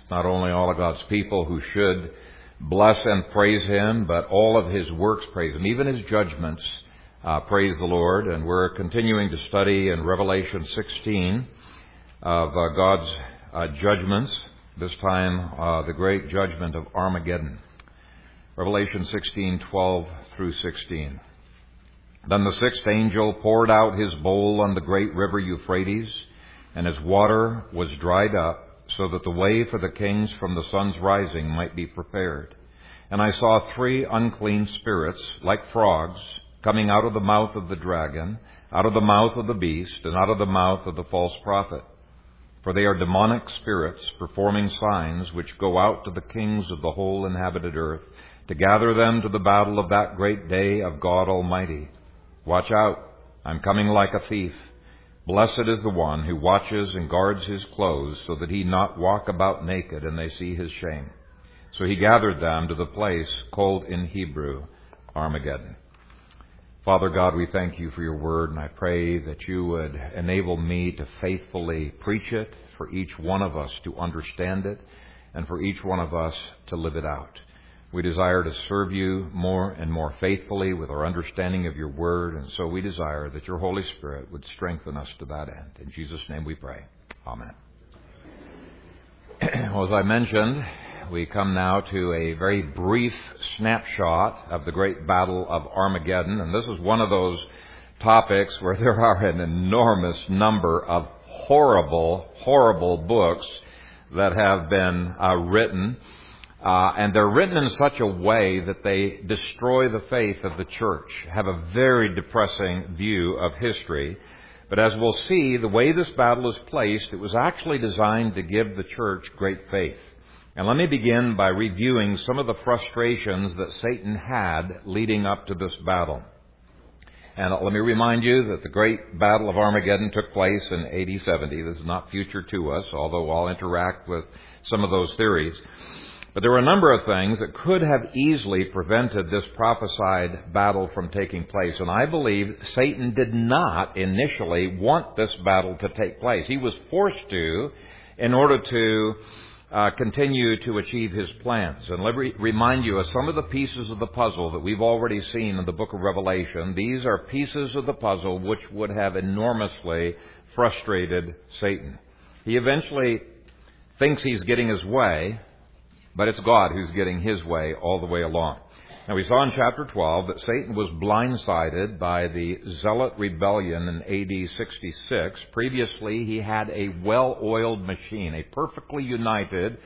not only all of God's people who should bless and praise Him, but all of His works praise Him, even His judgments praise the Lord. And we're continuing to study in Revelation 16 of God's judgments, this time the great judgment of Armageddon. Revelation 16:12 through 16. Then the sixth angel poured out his bowl on the great river Euphrates, and its water was dried up, so that the way for the kings from the sun's rising might be prepared. And I saw 3 unclean spirits, like frogs, coming out of the mouth of the dragon, out of the mouth of the beast, and out of the mouth of the false prophet. For they are demonic spirits, performing signs, which go out to the kings of the whole inhabited earth, to gather them to the battle of that great day of God Almighty. Watch out, I'm coming like a thief. Blessed is the one who watches and guards his clothes, so that he not walk about naked and they see his shame. So he gathered them to the place called in Hebrew Armageddon. Father God, we thank you for your word, and I pray that you would enable me to faithfully preach it, for each one of us to understand it, and for each one of us to live it out. We desire to serve you more and more faithfully with our understanding of your word, and so we desire that your Holy Spirit would strengthen us to that end. In Jesus' name we pray. Amen. Well, as I mentioned, we come now to a very brief snapshot of the great battle of Armageddon, and this is one of those topics where there are an enormous number of horrible, horrible books that have been written. And they're written in such a way that they destroy the faith of the church, have a very depressing view of history. But as we'll see, the way this battle is placed, it was actually designed to give the church great faith. And let me begin by reviewing some of the frustrations that Satan had leading up to this battle. And let me remind you that the great battle of Armageddon took place in AD 70. This is not future to us, although I'll interact with some of those theories. But there were a number of things that could have easily prevented this prophesied battle from taking place. And I believe Satan did not initially want this battle to take place. He was forced to in order to continue to achieve his plans. And let me remind you of some of the pieces of the puzzle that we've already seen in the book of Revelation. These are pieces of the puzzle which would have enormously frustrated Satan. He eventually thinks he's getting his way, but it's God who's getting his way all the way along. Now, we saw in chapter 12 that Satan was blindsided by the Zealot rebellion in AD 66. Previously, he had a well-oiled machine, a perfectly united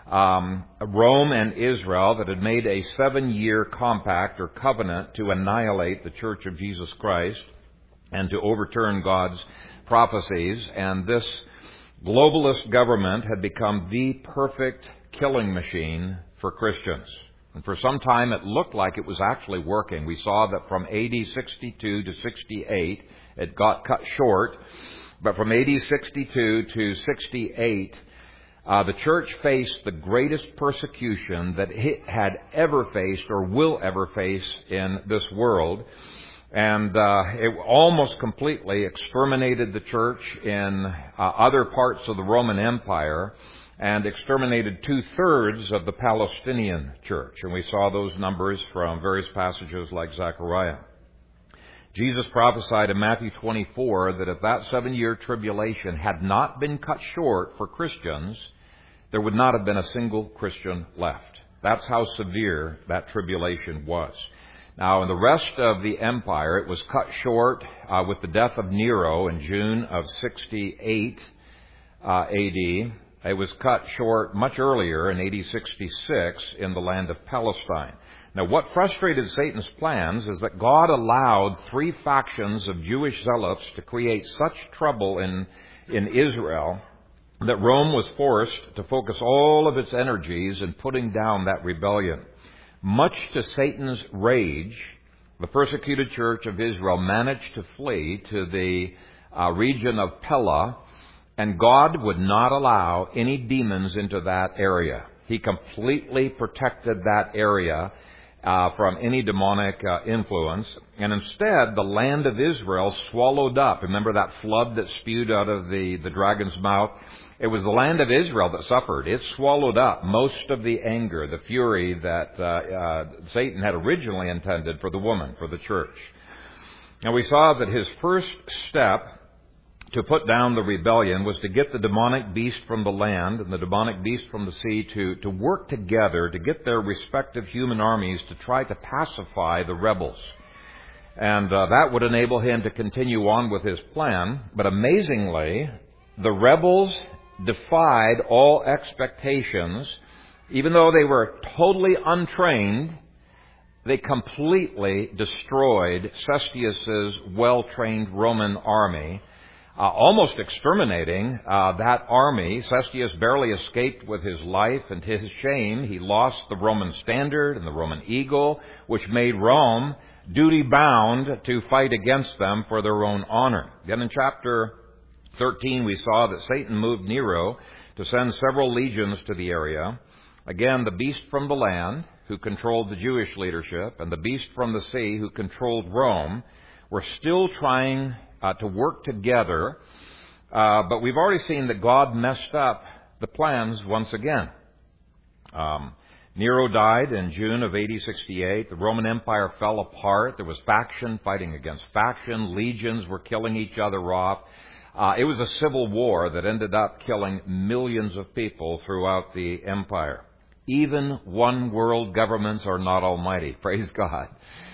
Rome and Israel that had made a 7-year compact or covenant to annihilate the Church of Jesus Christ and to overturn God's prophecies. And this globalist government had become the perfect killing machine for Christians. And for some time it looked like it was actually working. We saw that from AD 62 to 68 it got cut short. But from AD 62 to 68 the church faced the greatest persecution that it had ever faced or will ever face in this world. And it almost completely exterminated the church in other parts of the Roman Empire, and exterminated 2/3 of the Palestinian church. And we saw those numbers from various passages like Zechariah. Jesus prophesied in Matthew 24 that if that 7-year tribulation had not been cut short for Christians, there would not have been a single Christian left. That's how severe that tribulation was. Now, in the rest of the empire, it was cut short with the death of Nero in June of 68 AD. It was cut short much earlier in AD 66 in the land of Palestine. Now, what frustrated Satan's plans is that God allowed 3 factions of Jewish zealots to create such trouble in Israel that Rome was forced to focus all of its energies in putting down that rebellion. Much to Satan's rage, the persecuted church of Israel managed to flee to the region of Pella, and God would not allow any demons into that area. He completely protected that area from any demonic influence. And instead, the land of Israel swallowed up. Remember that flood that spewed out of the dragon's mouth? It was the land of Israel that suffered. It swallowed up most of the anger, the fury that Satan had originally intended for the woman, for the church. And we saw that his first step to put down the rebellion was to get the demonic beast from the land and the demonic beast from the sea to work together to get their respective human armies to try to pacify the rebels. And that would enable him to continue on with his plan. But amazingly, the rebels defied all expectations. Even though they were totally untrained, they completely destroyed Cestius's well-trained Roman army, almost exterminating that army. Cestius barely escaped with his life, and to his shame, he lost the Roman standard and the Roman eagle, which made Rome duty-bound to fight against them for their own honor. Then in chapter 13, we saw that Satan moved Nero to send several legions to the area. Again, the beast from the land, who controlled the Jewish leadership, and the beast from the sea, who controlled Rome, were still trying to work together. But we've already seen that God messed up the plans once again. Nero died in June of AD 68. The Roman Empire fell apart. There was faction fighting against faction. Legions were killing each other off. It was a civil war that ended up killing millions of people throughout the empire. Even one world governments are not almighty. Praise God.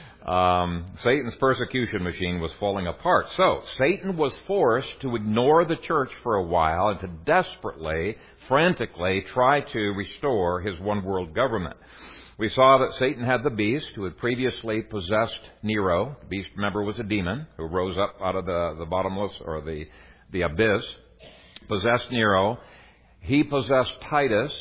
Satan's persecution machine was falling apart. So, Satan was forced to ignore the church for a while and to desperately, frantically try to restore his one world government. We saw that Satan had the beast who had previously possessed Nero. The beast, remember, was a demon who rose up out of the bottomless or the abyss, possessed Nero. He possessed Titus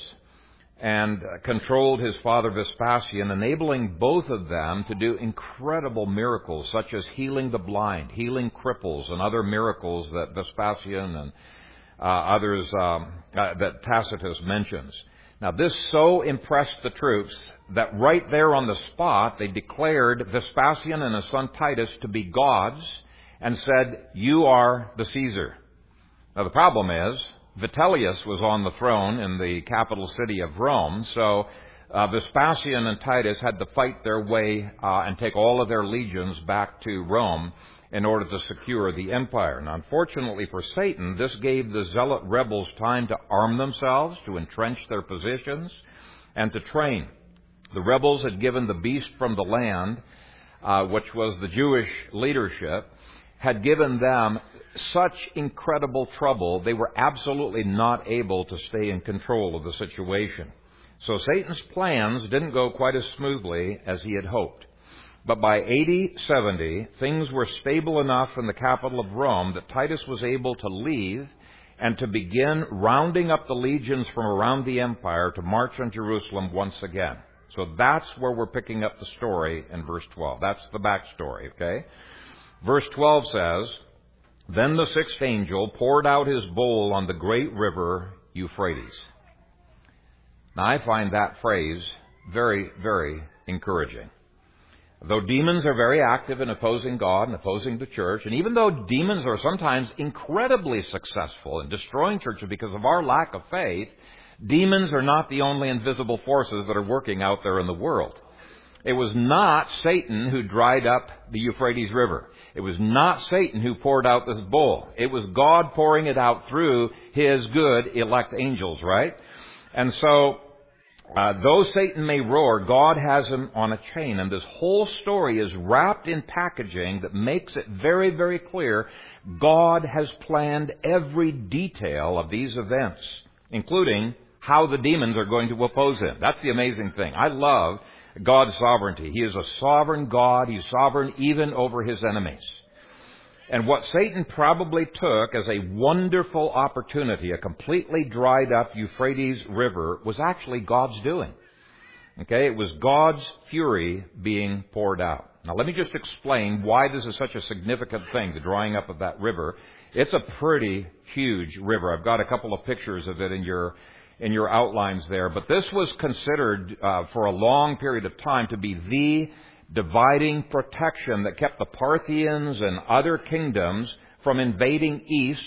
and controlled his father Vespasian, enabling both of them to do incredible miracles, such as healing the blind, healing cripples, and other miracles that Vespasian and others that Tacitus mentions. Now, this so impressed the troops that right there on the spot, they declared Vespasian and his son Titus to be gods and said, "You are the Caesar." Now, the problem is, Vitellius was on the throne in the capital city of Rome, so Vespasian and Titus had to fight their way and take all of their legions back to Rome in order to secure the empire. Now, unfortunately for Satan, this gave the zealot rebels time to arm themselves, to entrench their positions, and to train. The rebels had given the beast from the land, which was the Jewish leadership, had given them such incredible trouble, they were absolutely not able to stay in control of the situation. So Satan's plans didn't go quite as smoothly as he had hoped. But by AD 70, things were stable enough in the capital of Rome that Titus was able to leave and to begin rounding up the legions from around the empire to march on Jerusalem once again. So that's where we're picking up the story in verse 12. That's the backstory, okay? Verse 12 says, "Then the sixth angel poured out his bowl on the great river Euphrates." Now, I find that phrase very, very encouraging. Though demons are very active in opposing God and opposing the church, and even though demons are sometimes incredibly successful in destroying churches because of our lack of faith, demons are not the only invisible forces that are working out there in the world. It was not Satan who dried up the Euphrates River. It was not Satan who poured out this bowl. It was God pouring it out through his good elect angels, right? And so, though Satan may roar, God has him on a chain. And this whole story is wrapped in packaging that makes it very, very clear God has planned every detail of these events, including how the demons are going to oppose him. That's the amazing thing. I love God's sovereignty. He is a sovereign God. He's sovereign even over his enemies. And what Satan probably took as a wonderful opportunity, a completely dried up Euphrates River, was actually God's doing. Okay, it was God's fury being poured out. Now let me just explain why this is such a significant thing, the drying up of that river. It's a pretty huge river. I've got a couple of pictures of it in your outlines there. But this was considered for a long period of time to be the dividing protection that kept the Parthians and other kingdoms from invading east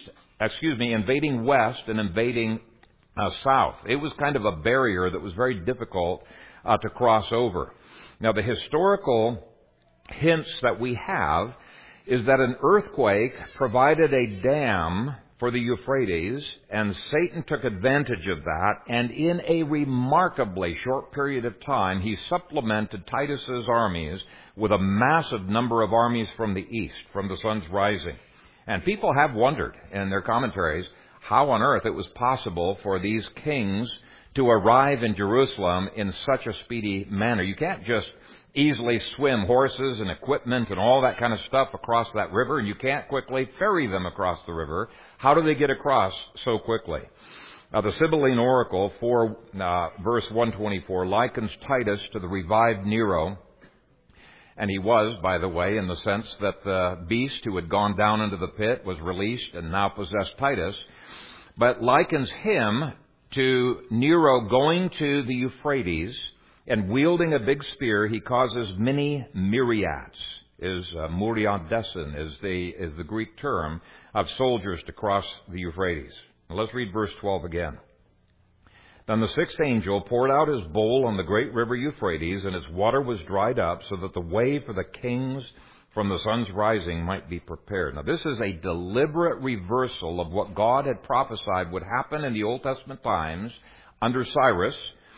invading west and invading south. It was kind of a barrier that was very difficult to cross over. Now, the historical hints that we have is that an earthquake provided a dam for the Euphrates, and Satan took advantage of that, and in a remarkably short period of time, he supplemented Titus's armies with a massive number of armies from the east, from the sun's rising. And people have wondered in their commentaries how on earth it was possible for these kings to arrive in Jerusalem in such a speedy manner. You can't just easily swim horses and equipment and all that kind of stuff across that river, and you can't quickly ferry them across the river. How do they get across so quickly? The Sibylline Oracle, verse 124, likens Titus to the revived Nero. And he was, by the way, in the sense that the beast who had gone down into the pit was released and now possessed Titus, but likens him to Nero going to the Euphrates and wielding a big spear. He causes many myriads, myriadesin is the Greek term, of soldiers to cross the Euphrates. Now let's read verse 12 again. Then the sixth angel poured out his bowl on the great river Euphrates, and its water was dried up, so that the way for the kings from the sun's rising might be prepared. Now this is a deliberate reversal of what God had prophesied would happen in the Old Testament times under Cyrus,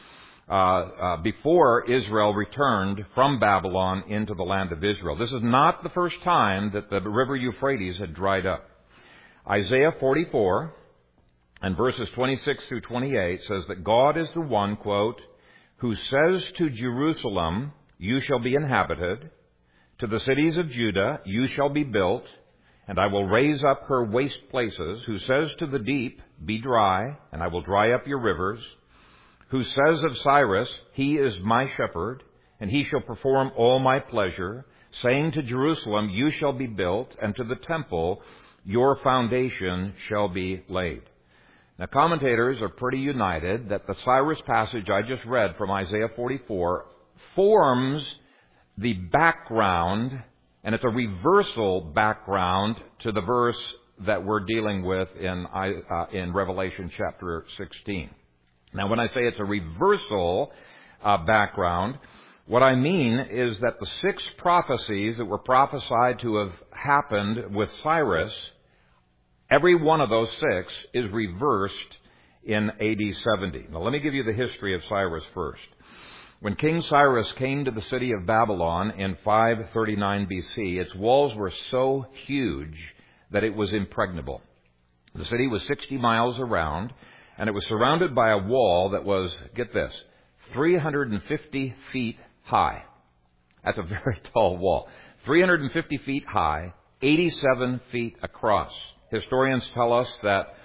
before Israel returned from Babylon into the land of Israel. This is not the first time that the river Euphrates had dried up. Isaiah 44 and verses 26 through 28 says that God is the one, quote, who says to Jerusalem, you shall be inhabited, to the cities of Judah, you shall be built, and I will raise up her waste places, who says to the deep, be dry, and I will dry up your rivers, who says of Cyrus, he is my shepherd, and he shall perform all my pleasure, saying to Jerusalem, you shall be built, and to the temple, your foundation shall be laid. Now, commentators are pretty united that the Cyrus passage I just read from Isaiah 44 forms the background, and it's a reversal background to the verse that we're dealing with in Revelation chapter 16. Now, when I say it's a reversal background, what I mean is that the 6 prophecies that were prophesied to have happened with Cyrus, every one of those 6 is reversed in AD 70. Now, let me give you the history of Cyrus first. When King Cyrus came to the city of Babylon in 539 BC, its walls were so huge that it was impregnable. The city was 60 miles around, and it was surrounded by a wall that was, get this, 350 feet high. That's a very tall wall. 350 feet high, 87 feet across. Historians tell us that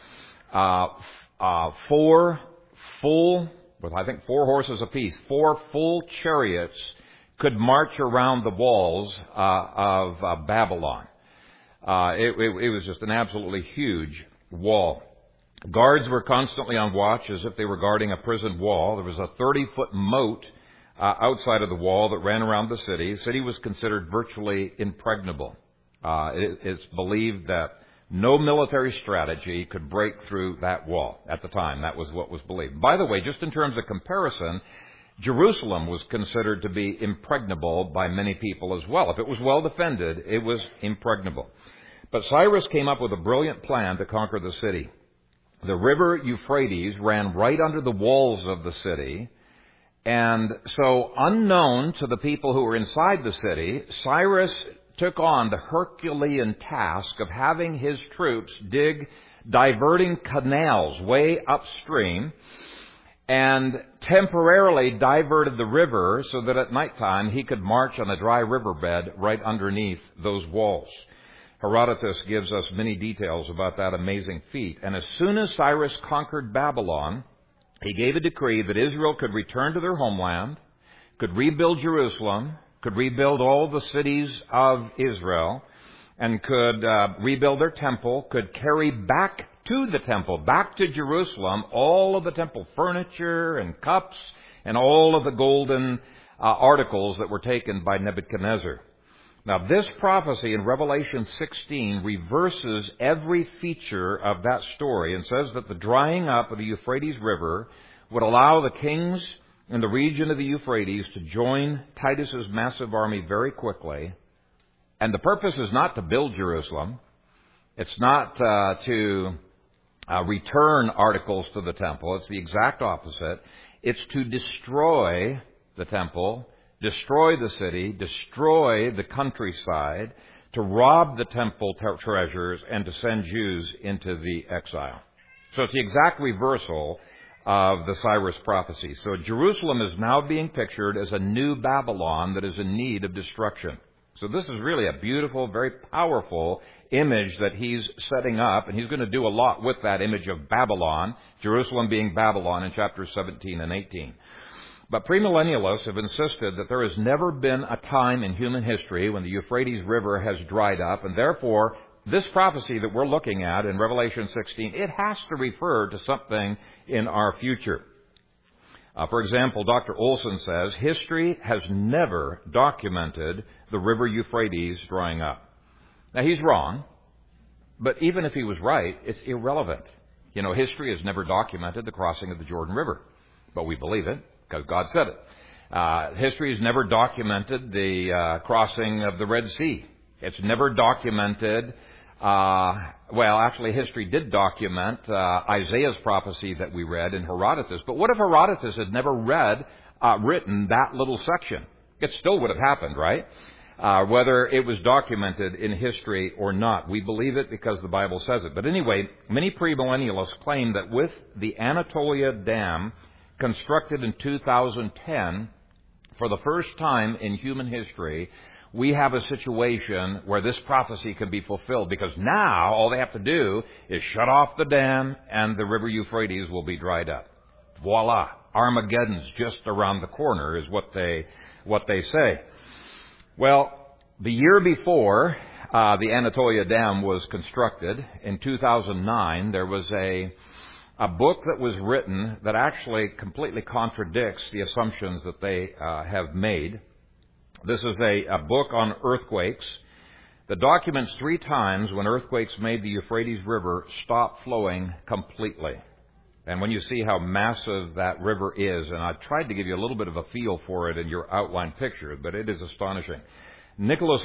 4 full, with I think 4 horses apiece, 4 full chariots could march around the walls of Babylon. It was just an absolutely huge wall. Guards were constantly on watch as if they were guarding a prison wall. There was a 30-foot moat outside of the wall that ran around the city. The city was considered virtually impregnable. It's believed that no military strategy could break through that wall at the time. That was what was believed. By the way, just in terms of comparison, Jerusalem was considered to be impregnable by many people as well. If it was well defended, it was impregnable. But Cyrus came up with a brilliant plan to conquer the city. The river Euphrates ran right under the walls of the city, and so unknown to the people who were inside the city, Cyrus took on the Herculean task of having his troops dig diverting canals way upstream and temporarily diverted the river so that at nighttime he could march on a dry riverbed right underneath those walls. Herodotus gives us many details about that amazing feat. And as soon as Cyrus conquered Babylon, he gave a decree that Israel could return to their homeland, could rebuild Jerusalem, could rebuild all the cities of Israel, and could rebuild their temple, could carry back to the temple, back to Jerusalem, all of the temple furniture and cups and all of the golden articles that were taken by Nebuchadnezzar. Now, this prophecy in Revelation 16 reverses every feature of that story and says that the drying up of the Euphrates River would allow the kings in the region of the Euphrates to join Titus's massive army very quickly. And the purpose is not to build Jerusalem. It's not to return articles to the temple. It's the exact opposite. It's to destroy the temple, destroy the city, destroy the countryside, to rob the temple treasures, and to send Jews into the exile. So it's the exact reversal of the Cyrus prophecy. So Jerusalem is now being pictured as a new Babylon that is in need of destruction. So this is really a beautiful, very powerful image that he's setting up, and he's going to do a lot with that image of Babylon, Jerusalem being Babylon in chapters 17 and 18. But premillennialists have insisted that there has never been a time in human history when the Euphrates River has dried up, and therefore this prophecy that we're looking at in Revelation 16, it has to refer to something in our future. For example, Dr. Olson says, history has never documented the river Euphrates drying up. Now, he's wrong, but even if he was right, it's irrelevant. You know, history has never documented the crossing of the Jordan River, but we believe it because God said it. History has never documented the crossing of the Red Sea. It's never documented. Actually, history did document Isaiah's prophecy that we read in Herodotus. But what if Herodotus had never written that little section? It still would have happened, right? Whether it was documented in history or not. We believe it because the Bible says it. But anyway, many premillennialists claim that with the Anatolia Dam constructed in 2010, for the first time in human history, we have a situation where this prophecy can be fulfilled, because now all they have to do is shut off the dam and the river Euphrates will be dried up. Voila! Armageddon's just around the corner is what they say. Well, the year before the Anatolia Dam was constructed, in 2009, there was a book that was written that actually completely contradicts the assumptions that they have made. This is a book on earthquakes that documents 3 times when earthquakes made the Euphrates River stop flowing completely. And when you see how massive that river is, and I tried to give you a little bit of a feel for it in your outline picture, but it is astonishing. Nicholas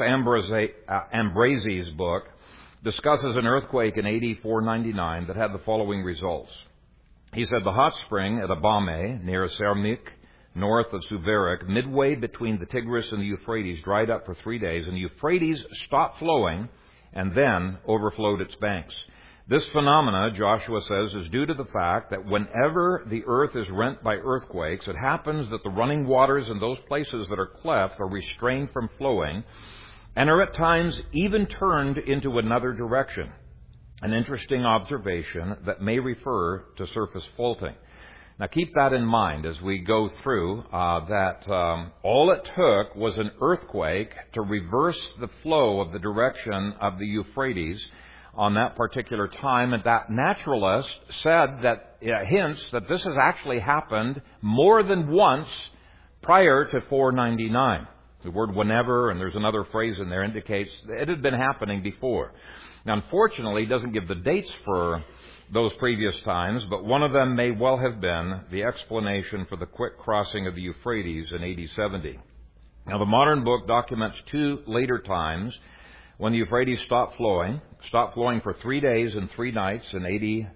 Ambraze's book discusses an earthquake in AD 499 that had the following results. He said the hot spring at Abame, near Sermik, north of Suvarik, midway between the Tigris and the Euphrates, dried up for 3 days, and the Euphrates stopped flowing and then overflowed its banks. This phenomena, Joshua says, is due to the fact that whenever the earth is rent by earthquakes, it happens that the running waters in those places that are cleft are restrained from flowing and are at times even turned into another direction. An interesting observation that may refer to surface faulting. Now keep that in mind as we go through that all it took was an earthquake to reverse the flow of the direction of the Euphrates on that particular time, and that naturalist said that hints that this has actually happened more than once prior to 499. The word whenever, and there's another phrase in there, indicates it had been happening before. Now, unfortunately, it doesn't give the dates for those previous times, but one of them may well have been the explanation for the quick crossing of the Euphrates in AD 70. Now, the modern book documents 2 later times when the Euphrates stopped flowing for 3 days and 3 nights in AD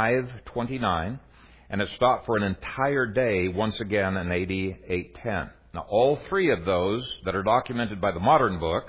529, and it stopped for an entire day once again in AD 810. Now, all 3 of those that are documented by the modern book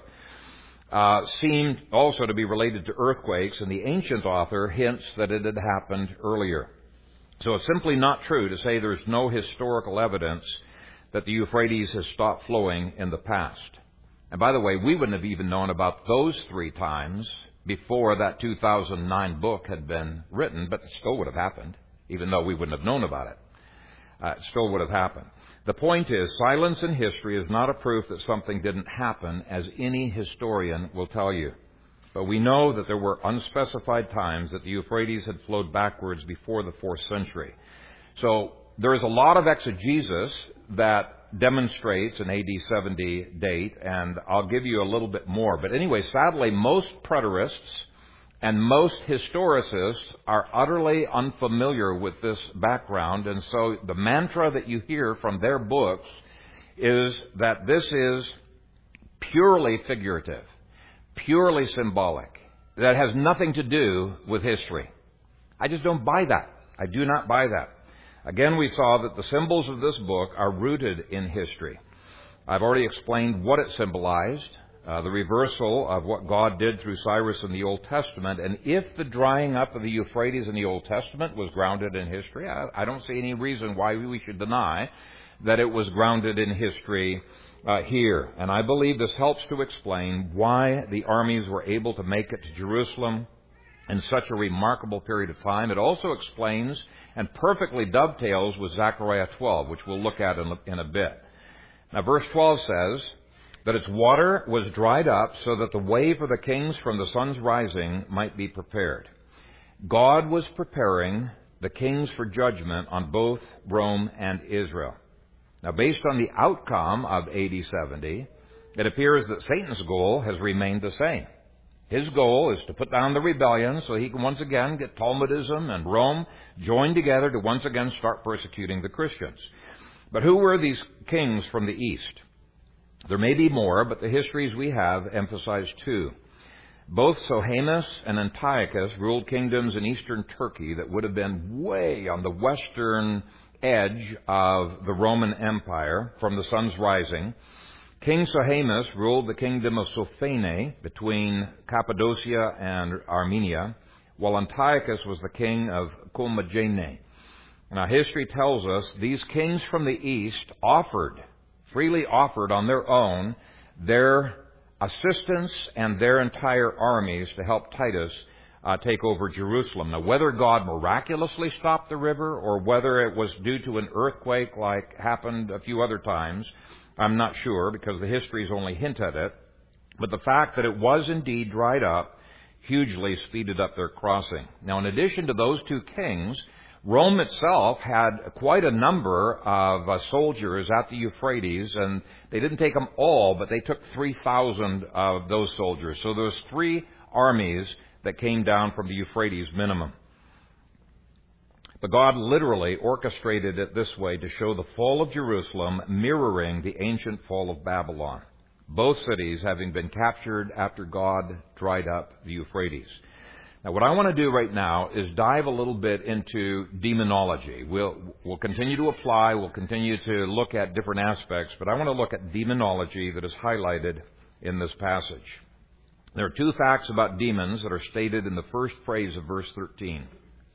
seem also to be related to earthquakes, and the ancient author hints that it had happened earlier. So it's simply not true to say there's no historical evidence that the Euphrates has stopped flowing in the past. And by the way, we wouldn't have even known about those 3 times before that 2009 book had been written, but it still would have happened, even though we wouldn't have known about it. It still would have happened. The point is, silence in history is not a proof that something didn't happen, as any historian will tell you. But we know that there were unspecified times that the Euphrates had flowed backwards before the 4th century. So there is a lot of exegesis that demonstrates an AD 70 date, and I'll give you a little bit more. But anyway, sadly, most preterists and most historicists are utterly unfamiliar with this background, and so the mantra that you hear from their books is that this is purely figurative, purely symbolic, that has nothing to do with history. I just don't buy that. I do not buy that. Again, we saw that the symbols of this book are rooted in history. I've already explained what it symbolized, the reversal of what God did through Cyrus in the Old Testament. And if the drying up of the Euphrates in the Old Testament was grounded in history, I don't see any reason why we should deny that it was grounded in history here. And I believe this helps to explain why the armies were able to make it to Jerusalem in such a remarkable period of time. It also explains and perfectly dovetails with Zechariah 12, which we'll look at in a bit. Now, verse 12 says that its water was dried up so that the way for the kings from the sun's rising might be prepared. God was preparing the kings for judgment on both Rome and Israel. Now, based on the outcome of AD 70, it appears that Satan's goal has remained the same. His goal is to put down the rebellion so he can once again get Talmudism and Rome joined together to once again start persecuting the Christians. But who were these kings from the east? There may be more, but the histories we have emphasize two. Both Sohamus and Antiochus ruled kingdoms in eastern Turkey that would have been way on the western edge of the Roman Empire from the sun's rising. King Sohamus ruled the kingdom of Sophene between Cappadocia and Armenia, while Antiochus was the king of Commagene. Now, history tells us these kings from the east freely offered on their own their assistance and their entire armies to help Titus take over Jerusalem. Now, whether God miraculously stopped the river or whether it was due to an earthquake like happened a few other times, I'm not sure, because the histories only hint at it. But the fact that it was indeed dried up hugely speeded up their crossing. Now, in addition to those two kings, Rome itself had quite a number of soldiers at the Euphrates, and they didn't take them all, but they took 3,000 of those soldiers. So there was 3 armies that came down from the Euphrates minimum. But God literally orchestrated it this way to show the fall of Jerusalem mirroring the ancient fall of Babylon, both cities having been captured after God dried up the Euphrates. Now, what I want to do right now is dive a little bit into demonology. We'll continue to apply, we'll continue to look at different aspects, but I want to look at demonology that is highlighted in this passage. There are 2 facts about demons that are stated in the first phrase of verse 13.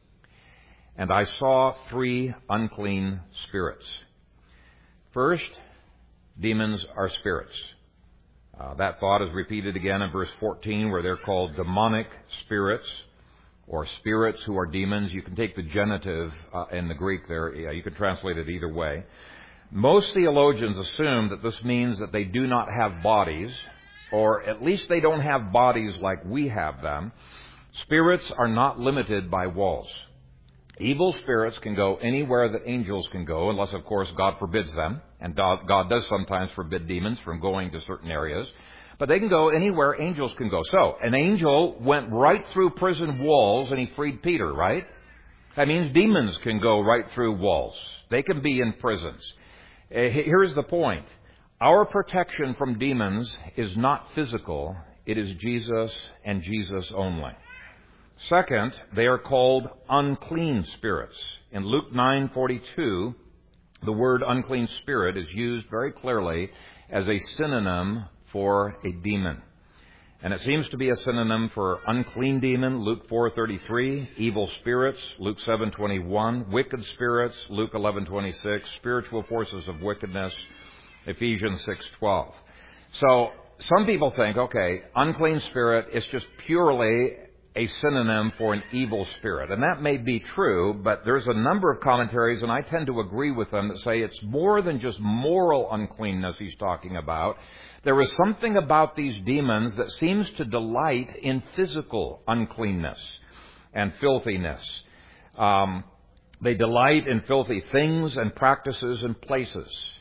And I saw 3 unclean spirits. First, demons are spirits. That thought is repeated again in verse 14, where they're called demonic spirits, or spirits who are demons. You can take the genitive in the Greek there. You can translate it either way. Most theologians assume that this means that they do not have bodies, or at least they don't have bodies like we have them. Spirits are not limited by walls. Evil spirits can go anywhere that angels can go, unless, of course, God forbids them. And God does sometimes forbid demons from going to certain areas. But they can go anywhere angels can go. So, an angel went right through prison walls and he freed Peter, right? That means demons can go right through walls. They can be in prisons. Here's the point. Our protection from demons is not physical. It is Jesus and Jesus only. Second, they are called unclean spirits. In Luke 9:42, the word unclean spirit is used very clearly as a synonym for a demon. And it seems to be a synonym for unclean demon, Luke 4:33, evil spirits, Luke 7:21, wicked spirits, Luke 11:26, spiritual forces of wickedness, Ephesians 6:12. So some people think, okay, unclean spirit is just purely a synonym for an evil spirit. And that may be true, but there's a number of commentaries, and I tend to agree with them, that say it's more than just moral uncleanness he's talking about. There is something about these demons that seems to delight in physical uncleanness and filthiness. They delight in filthy things and practices and places.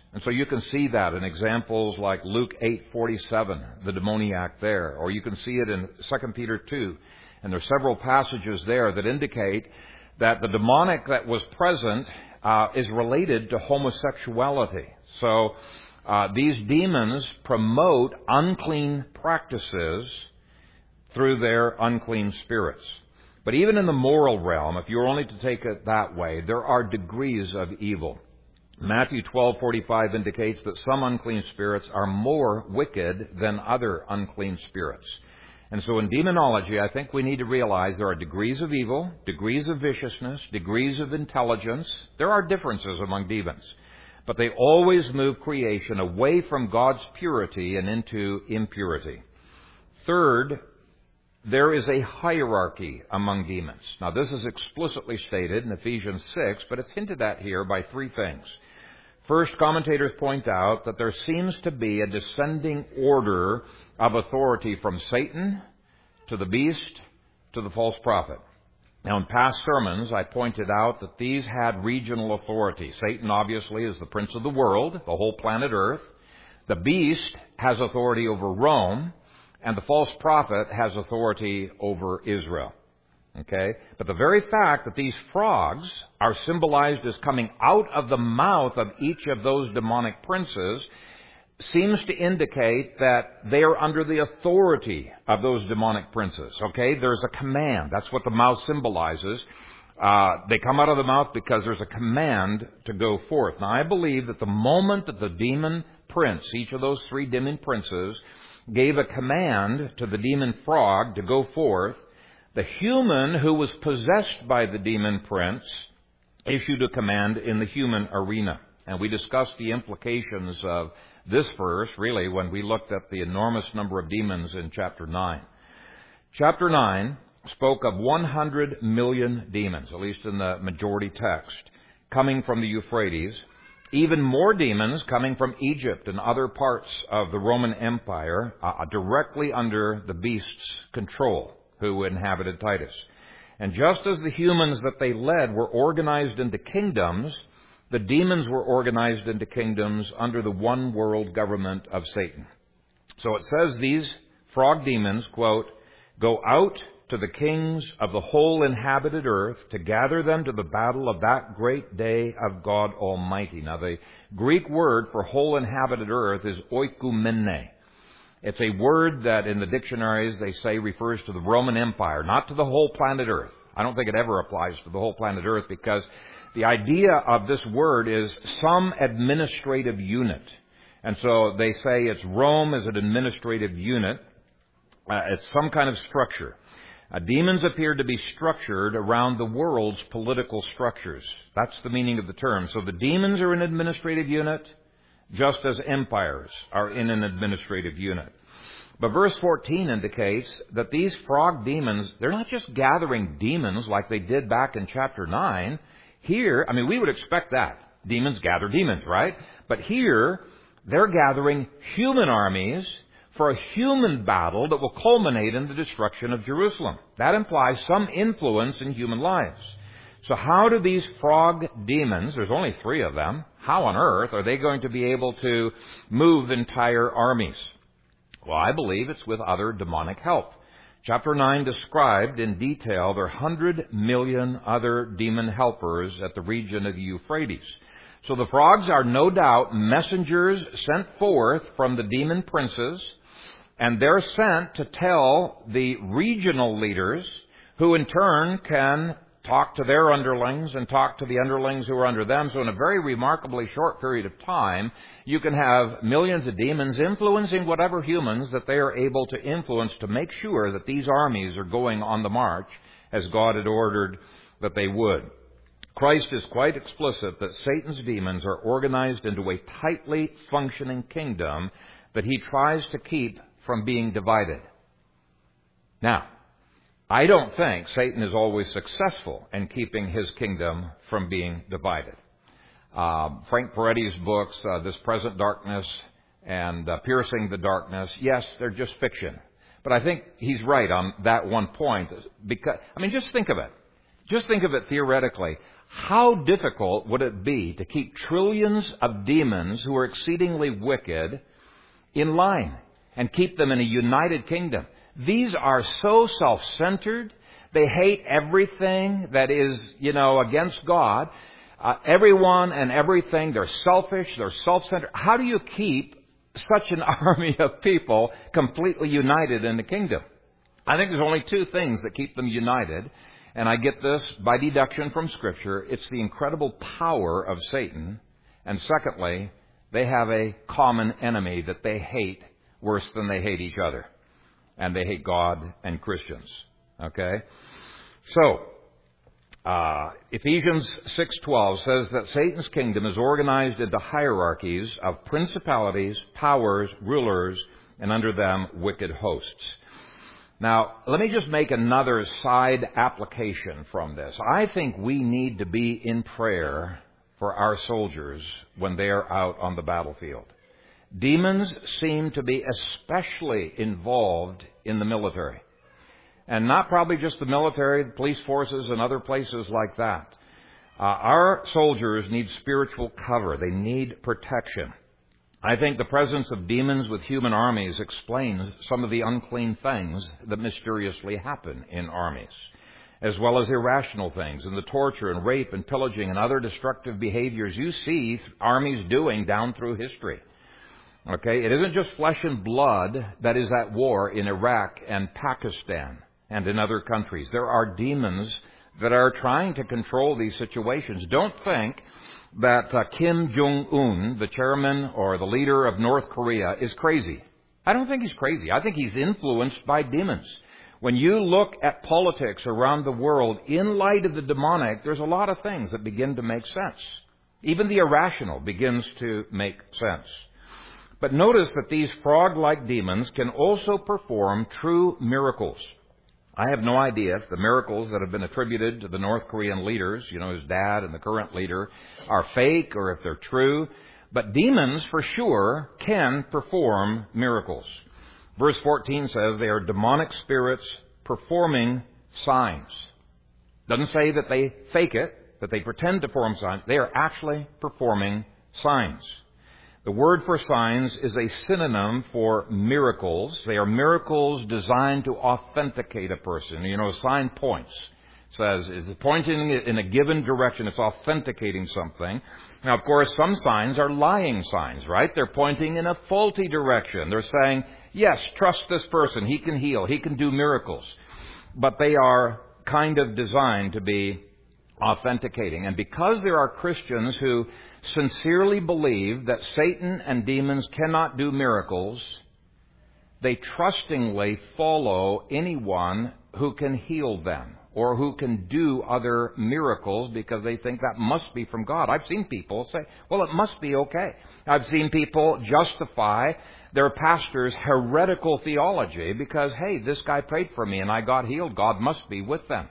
And so you can see that in examples like Luke 8:47, the demoniac there, or you can see it in 2 Peter 2. And there are several passages there that indicate that the demonic that was present is related to homosexuality. So these demons promote unclean practices through their unclean spirits. But even in the moral realm, if you're only to take it that way, there are degrees of evil. Matthew 12:45 indicates that some unclean spirits are more wicked than other unclean spirits. And so in demonology, I think we need to realize there are degrees of evil, degrees of viciousness, degrees of intelligence. There are differences among demons, but they always move creation away from God's purity and into impurity. Third, there is a hierarchy among demons. Now, this is explicitly stated in Ephesians 6, but it's hinted at here by three things. First, commentators point out that there seems to be a descending order of authority from Satan to the beast to the false prophet. Now, in past sermons, I pointed out that these had regional authority. Satan, obviously, is the prince of the world, the whole planet Earth. The beast has authority over Rome, and the false prophet has authority over Israel. Okay? But the very fact that these frogs are symbolized as coming out of the mouth of each of those demonic princes seems to indicate that they are under the authority of those demonic princes. Okay? There's a command. That's what the mouth symbolizes. They come out of the mouth because there's a command to go forth. Now, I believe that the moment that the demon prince, each of those three demon princes, gave a command to the demon frog to go forth, the human who was possessed by the demon prince issued a command in the human arena. And we discussed the implications of this verse, really, when we looked at the enormous number of demons in chapter 9. Chapter 9 spoke of 100 million demons, at least in the majority text, coming from the Euphrates. Even more demons coming from Egypt and other parts of the Roman Empire, directly under the beast's control, who inhabited Titus. And just as the humans that they led were organized into kingdoms, the demons were organized into kingdoms under the one world government of Satan. So it says these frog demons, quote, go out to the kings of the whole inhabited earth to gather them to the battle of that great day of God Almighty. Now, the Greek word for whole inhabited earth is oikumene. It's a word that in the dictionaries they say refers to the Roman Empire, not to the whole planet Earth. I don't think it ever applies to the whole planet Earth because the idea of this word is some administrative unit. And so they say it's Rome as an administrative unit. It's some kind of structure. Demons appear to be structured around the world's political structures. That's the meaning of the term. So the demons are an administrative unit, just as empires are in an administrative unit. But verse 14 indicates that these frog demons, they're not just gathering demons like they did back in chapter 9. Here, I mean, we would expect that. Demons gather demons, right? But here, they're gathering human armies for a human battle that will culminate in the destruction of Jerusalem. That implies some influence in human lives. So how do these frog demons, there's only 3 of them, how on earth are they going to be able to move entire armies? Well, I believe it's with other demonic help. Chapter 9 described in detail there are 100 million other demon helpers at the region of the Euphrates. So the frogs are no doubt messengers sent forth from the demon princes, and they're sent to tell the regional leaders, who in turn can talk to their underlings and talk to the underlings who are under them. So in a very remarkably short period of time, you can have millions of demons influencing whatever humans that they are able to influence to make sure that these armies are going on the march as God had ordered that they would. Christ is quite explicit that Satan's demons are organized into a tightly functioning kingdom that he tries to keep from being divided. Now, I don't think Satan is always successful in keeping his kingdom from being divided. Frank Peretti's books, This Present Darkness and Piercing the Darkness, yes, they're just fiction. But I think he's right on that one point. Because, I mean, just think of it. Just think of it theoretically. How difficult would it be to keep trillions of demons who are exceedingly wicked in line and keep them in a united kingdom? These are so self-centered. They hate everything that is, against God. Everyone and everything. They're selfish. They're self-centered. How do you keep such an army of people completely united in the kingdom? I think there's only two things that keep them united. And I get this by deduction from Scripture. It's the incredible power of Satan. And secondly, they have a common enemy that they hate worse than they hate each other. And they hate God and Christians. Okay? So, Ephesians 6:12 says that Satan's kingdom is organized into hierarchies of principalities, powers, rulers, and under them wicked hosts. Now, let me just make another side application from this. I think we need to be in prayer for our soldiers when they are out on the battlefield. Demons seem to be especially involved in the military. And not probably just the military, the police forces, and other places like that. Our soldiers need spiritual cover. They need protection. I think the presence of demons with human armies explains some of the unclean things that mysteriously happen in armies, as well as irrational things, and the torture and rape and pillaging and other destructive behaviors you see armies doing down through history. Okay, it isn't just flesh and blood that is at war in Iraq and Pakistan and in other countries. There are demons that are trying to control these situations. Don't think that Kim Jong-un, the chairman or the leader of North Korea, is crazy. I don't think he's crazy. I think he's influenced by demons. When you look at politics around the world in light of the demonic, there's a lot of things that begin to make sense. Even the irrational begins to make sense. But notice that these frog-like demons can also perform true miracles. I have no idea if the miracles that have been attributed to the North Korean leaders, his dad and the current leader, are fake or if they're true. But demons, for sure, can perform miracles. Verse 14 says they are demonic spirits performing signs. Doesn't say that they fake it, that they pretend to perform signs. They are actually performing signs. The word for signs is a synonym for miracles. They are miracles designed to authenticate a person. A sign points. It says it's pointing in a given direction. It's authenticating something. Now, of course, some signs are lying signs, right? They're pointing in a faulty direction. They're saying, yes, trust this person. He can heal. He can do miracles. But they are kind of designed to be authenticating. And because there are Christians who sincerely believe that Satan and demons cannot do miracles, they trustingly follow anyone who can heal them or who can do other miracles because they think that must be from God. I've seen people say, well, it must be okay. I've seen people justify their pastor's heretical theology because, hey, this guy prayed for me and I got healed. God must be with them.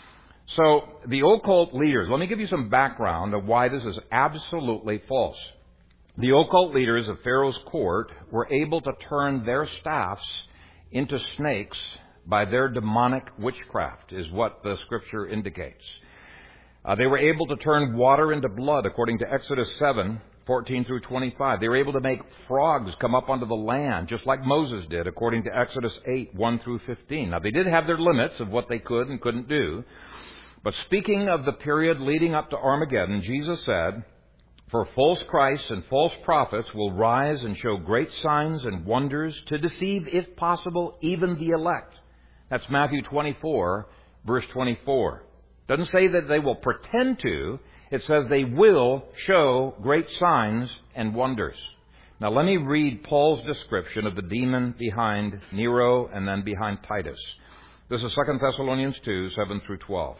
So the occult leaders, let me give you some background of why this is absolutely false. The occult leaders of Pharaoh's court were able to turn their staffs into snakes by their demonic witchcraft, is what the Scripture indicates. They were able to turn water into blood, according to Exodus 7:14 through 25. They were able to make frogs come up onto the land, just like Moses did, according to Exodus 8:1 through 15. Now, they did have their limits of what they could and couldn't do. But speaking of the period leading up to Armageddon, Jesus said, "For false Christs and false prophets will rise and show great signs and wonders to deceive, if possible, even the elect." That's Matthew 24, verse 24. Doesn't say that they will pretend to. It says they will show great signs and wonders. Now let me read Paul's description of the demon behind Nero and then behind Titus. This is 2 Thessalonians 2, 7 through 12.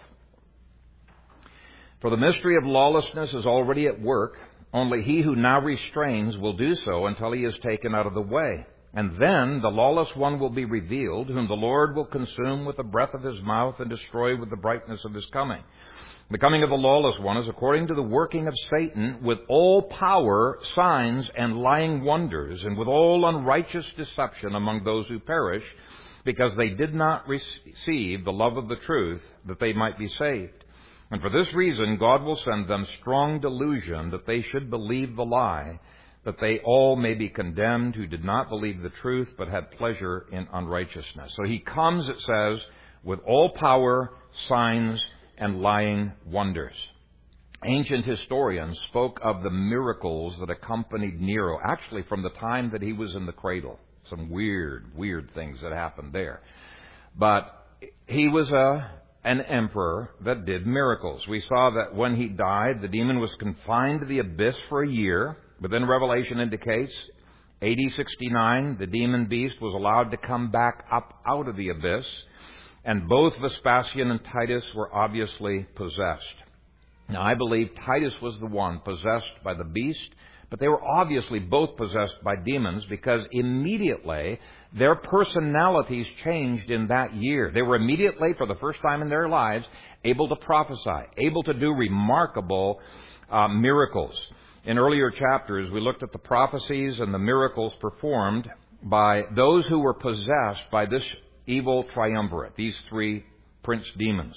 "For the mystery of lawlessness is already at work. Only he who now restrains will do so until he is taken out of the way. And then the lawless one will be revealed, whom the Lord will consume with the breath of his mouth and destroy with the brightness of his coming. The coming of the lawless one is according to the working of Satan, with all power, signs, and lying wonders, and with all unrighteous deception among those who perish, because they did not receive the love of the truth, that they might be saved. And for this reason, God will send them strong delusion that they should believe the lie, that they all may be condemned who did not believe the truth but had pleasure in unrighteousness. So he comes, it says, with all power, signs, and lying wonders. Ancient historians spoke of the miracles that accompanied Nero, actually from the time that he was in the cradle. Some weird things that happened there. But he was an emperor that did miracles. We saw that when he died, the demon was confined to the abyss for a year. But then Revelation indicates, AD 69, the demon beast was allowed to come back up out of the abyss. And both Vespasian and Titus were obviously possessed. Now, I believe Titus was the one possessed by the beast, but they were obviously both possessed by demons because immediately their personalities changed in that year. They were immediately, for the first time in their lives, able to prophesy, able to do remarkable miracles. In earlier chapters, we looked at the prophecies and the miracles performed by those who were possessed by this evil triumvirate, these three prince demons.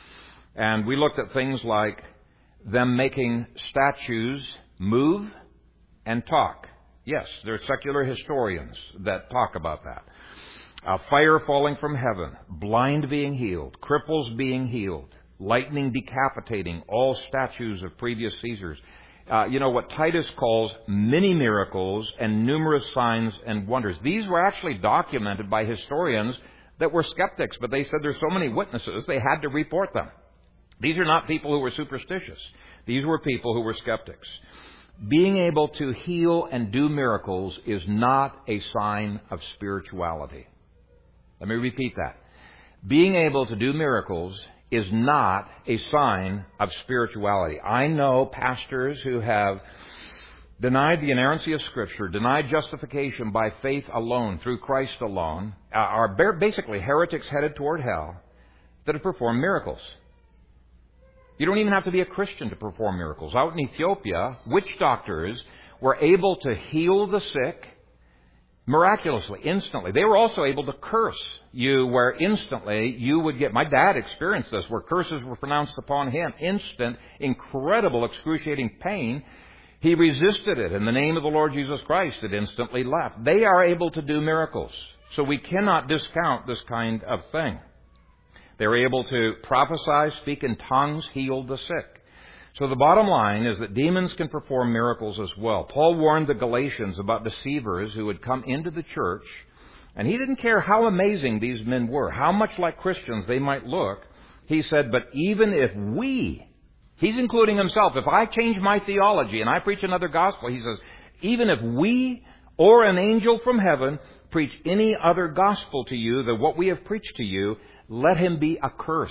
And we looked at things like them making statues move and talk. Yes, there are secular historians that talk about that. Fire falling from heaven, blind being healed, cripples being healed, lightning decapitating all statues of previous Caesars. What Titus calls many miracles and numerous signs and wonders. These were actually documented by historians that were skeptics, but they said there's so many witnesses, they had to report them. These are not people who were superstitious. These were people who were skeptics. Being able to heal and do miracles is not a sign of spirituality. Let me repeat that. Being able to do miracles is not a sign of spirituality. I know pastors who have denied the inerrancy of Scripture, denied justification by faith alone, through Christ alone, are basically heretics headed toward hell that have performed miracles. You don't even have to be a Christian to perform miracles. Out in Ethiopia, witch doctors were able to heal the sick miraculously, instantly. They were also able to curse you where instantly you would get... My dad experienced this, where curses were pronounced upon him. Instant, incredible, excruciating pain. He resisted it. In the name of the Lord Jesus Christ, it instantly left. They are able to do miracles. So we cannot discount this kind of thing. They were able to prophesy, speak in tongues, heal the sick. So the bottom line is that demons can perform miracles as well. Paul warned the Galatians about deceivers who would come into the church, and he didn't care how amazing these men were, how much like Christians they might look. He said, but even if we, he's including himself, if I change my theology and I preach another gospel, he says, even if we or an angel from heaven preach any other gospel to you than what we have preached to you, let him be accursed.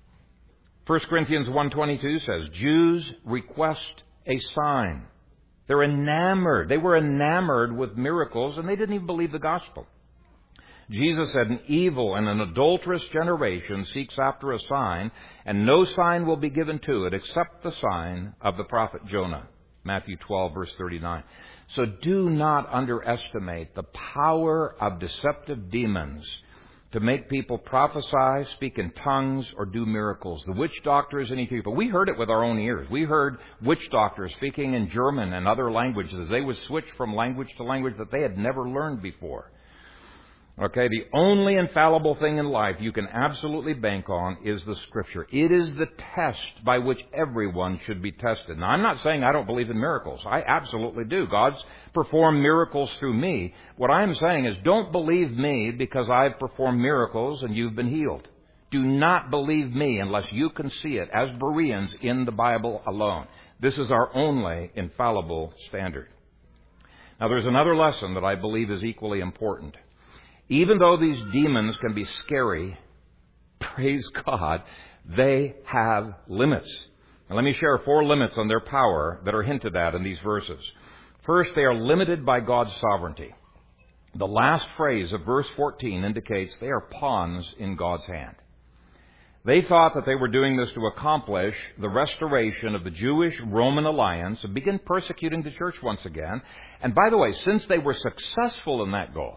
1 Corinthians 1:22 says, Jews request a sign. They're enamored. They were enamored with miracles, and they didn't even believe the gospel. Jesus said, an evil and an adulterous generation seeks after a sign, and no sign will be given to it except the sign of the prophet Jonah. Matthew 12, verse 39. So do not underestimate the power of deceptive demons to make people prophesy, speak in tongues, or do miracles. The witch doctors in Ethiopia, we heard it with our own ears. We heard witch doctors speaking in German and other languages. They would switch from language to language that they had never learned before. Okay, the only infallible thing in life you can absolutely bank on is the Scripture. It is the test by which everyone should be tested. Now, I'm not saying I don't believe in miracles. I absolutely do. God's performed miracles through me. What I'm saying is don't believe me because I've performed miracles and you've been healed. Do not believe me unless you can see it as Bereans in the Bible alone. This is our only infallible standard. Now, there's another lesson that I believe is equally important. Even though these demons can be scary, praise God, they have limits. Now, let me share 4 limits on their power that are hinted at in these verses. First, they are limited by God's sovereignty. The last phrase of verse 14 indicates they are pawns in God's hand. They thought that they were doing this to accomplish the restoration of the Jewish-Roman alliance and begin persecuting the church once again. And by the way, since they were successful in that goal,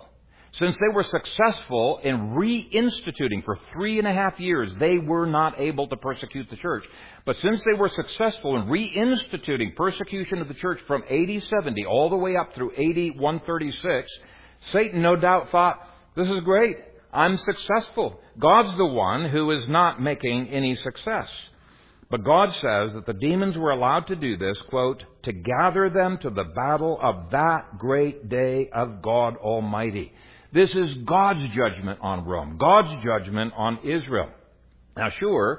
Since they were successful in reinstituting for 3.5 years, they were not able to persecute the church. But since they were successful in reinstituting persecution of the church from AD 70 all the way up through AD 136, Satan no doubt thought, this is great. I'm successful. God's the one who is not making any success. But God says that the demons were allowed to do this, quote, to gather them to the battle of that great day of God Almighty. This is God's judgment on Rome, God's judgment on Israel. Now, sure,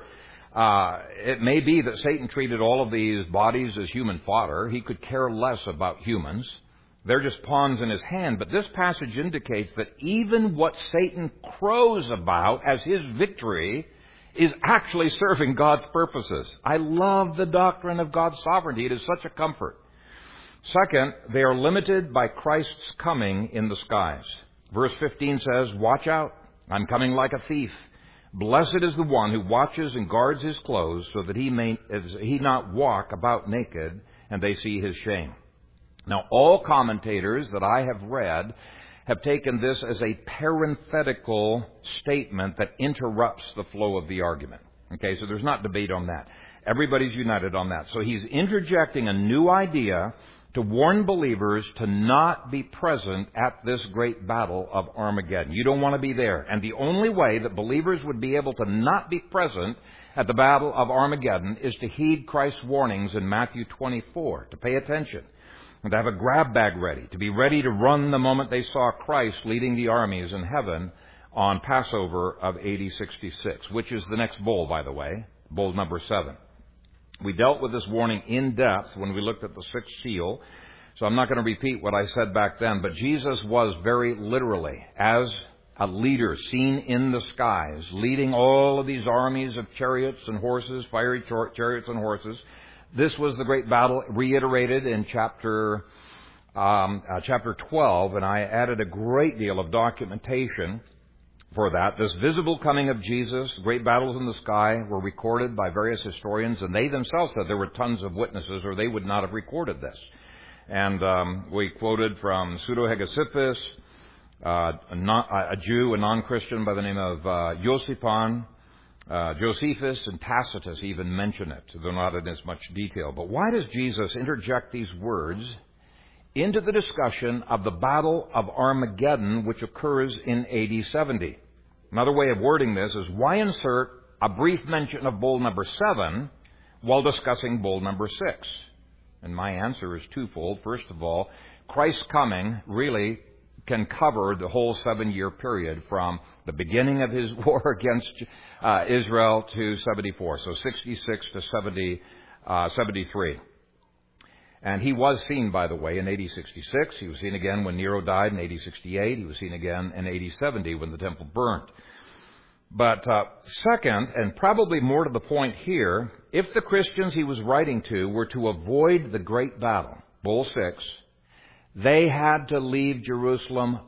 it may be that Satan treated all of these bodies as human fodder. He could care less about humans. They're just pawns in his hand. But this passage indicates that even what Satan crows about as his victory is actually serving God's purposes. I love the doctrine of God's sovereignty. It is such a comfort. Second, they are limited by Christ's coming in the skies. Verse 15 says, watch out, I'm coming like a thief. Blessed is the one who watches and guards his clothes so that he not walk about naked and they see his shame. Now, all commentators that I have read have taken this as a parenthetical statement that interrupts the flow of the argument. Okay, so there's not debate on that. Everybody's united on that. So he's interjecting a new idea to warn believers to not be present at this great battle of Armageddon. You don't want to be there. And the only way that believers would be able to not be present at the battle of Armageddon is to heed Christ's warnings in Matthew 24, to pay attention, and to have a grab bag ready, to be ready to run the moment they saw Christ leading the armies in heaven on Passover of AD 66, which is the next bowl, by the way, bowl number 7. We dealt with this warning in depth when we looked at the 6th seal, so I'm not going to repeat what I said back then, but Jesus was very literally, as a leader seen in the skies, leading all of these armies of chariots and horses, fiery chariots and horses. This was the great battle reiterated in chapter 12, and I added a great deal of documentation for that. This visible coming of Jesus, great battles in the sky, were recorded by various historians, and they themselves said there were tons of witnesses, or they would not have recorded this. And we quoted from Pseudo-Hegesippus, a Jew, a non-Christian by the name of Josephus, and Tacitus even mention it, though not in as much detail. But why does Jesus interject these words into the discussion of the Battle of Armageddon, which occurs in AD 70? Another way of wording this is, why insert a brief mention of bowl number 7 while discussing bowl number 6? And my answer is twofold. First of all, Christ's coming really can cover the whole 7-year period from the beginning of his war against Israel to 74, so 66 to 73. And he was seen, by the way, in AD 66. He was seen again when Nero died in AD 68. He was seen again in AD 70 when the temple burned. But second, and probably more to the point here, if the Christians he was writing to were to avoid the great battle, Bowl 6, they had to leave Jerusalem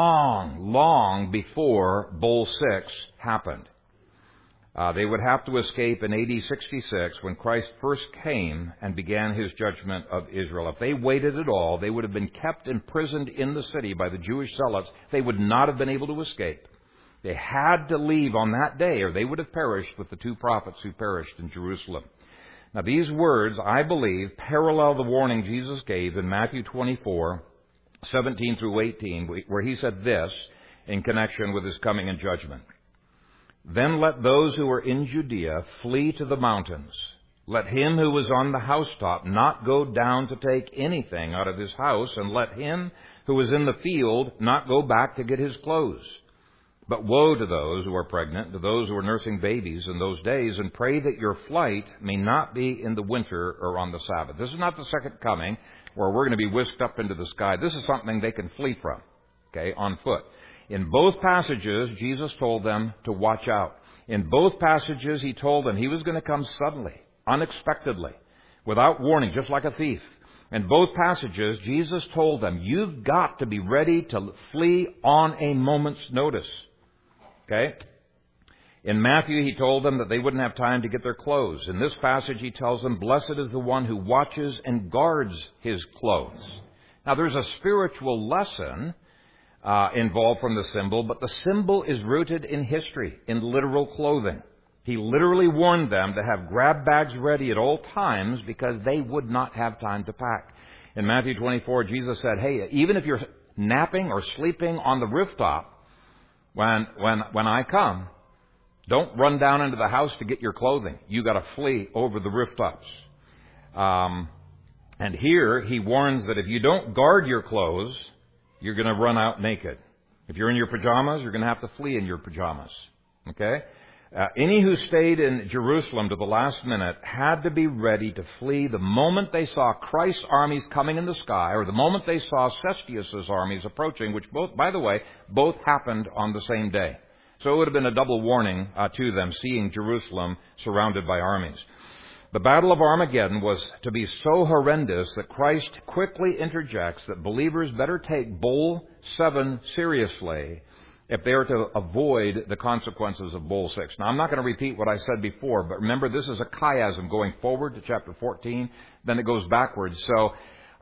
long before Bowl 6 happened. They would have to escape in AD 66 when Christ first came and began his judgment of Israel. If they waited at all, they would have been kept imprisoned in the city by the Jewish zealots. They would not have been able to escape. They had to leave on that day, or they would have perished with the 2 prophets who perished in Jerusalem. Now, these words, I believe, parallel the warning Jesus gave in Matthew 24, 17 through 18, where he said this in connection with his coming in judgment. Then let those who are in Judea flee to the mountains. Let him who is on the housetop not go down to take anything out of his house, and let him who is in the field not go back to get his clothes. But woe to those who are pregnant, to those who are nursing babies in those days, and pray that your flight may not be in the winter or on the Sabbath. This is not the second coming where we're going to be whisked up into the sky. This is something they can flee from, okay, on foot. In both passages, Jesus told them to watch out. In both passages, he told them he was going to come suddenly, unexpectedly, without warning, just like a thief. In both passages, Jesus told them, you've got to be ready to flee on a moment's notice. Okay? In Matthew, he told them that they wouldn't have time to get their clothes. In this passage, he tells them, blessed is the one who watches and guards his clothes. Now, there's a spiritual lesson involved from the symbol, but the symbol is rooted in history, in literal clothing. He literally warned them to have grab bags ready at all times because they would not have time to pack. In Matthew 24, Jesus said, hey, even if you're napping or sleeping on the rooftop, when I come, don't run down into the house to get your clothing. You got to flee over the rooftops. And here he warns that if you don't guard your clothes, you're going to run out naked. If you're in your pajamas, you're going to have to flee in your pajamas. Okay? Any who stayed in Jerusalem to the last minute had to be ready to flee the moment they saw Christ's armies coming in the sky, or the moment they saw Cestius's armies approaching, which both, by the way, both happened on the same day. So it would have been a double warning to them, seeing Jerusalem surrounded by armies. The Battle of Armageddon was to be so horrendous that Christ quickly interjects that believers better take Bowl 7 seriously if they are to avoid the consequences of Bowl 6. Now, I'm not going to repeat what I said before, but remember, this is a chiasm going forward to chapter 14, then it goes backwards. So